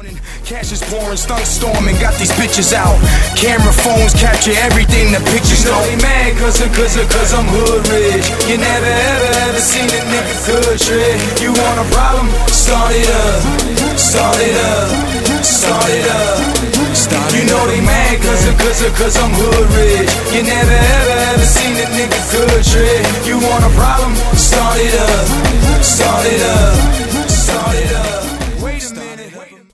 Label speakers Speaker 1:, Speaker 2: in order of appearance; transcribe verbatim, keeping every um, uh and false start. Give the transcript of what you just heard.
Speaker 1: Cash is pouring, stunk storming, got these bitches out. Camera phones capture everything the pictures know. They mad cause, cause, cause I'm hood rich. You never ever ever seen a nigga good trick. You want a problem? Start it up, start it up, start it up. Start you know they mad cause, cause, cause I'm hood rich. You never ever ever seen a nigga good trick. You want a problem? Start it up, start it up.